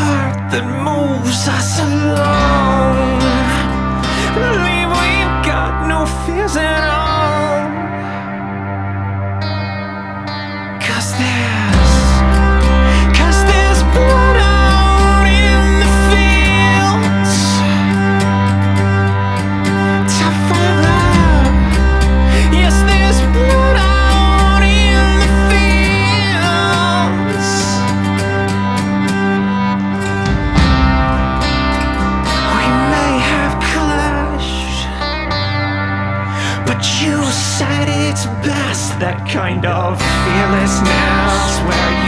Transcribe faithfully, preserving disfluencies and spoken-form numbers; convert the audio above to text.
heart that moves us along. Believe we've got no fears at all. 'Cause there's, 'cause there's blood out in the fields to follow. Yes, there's blood out in the fields. We may have clashed, but you said it's best, that kind of fearlessness where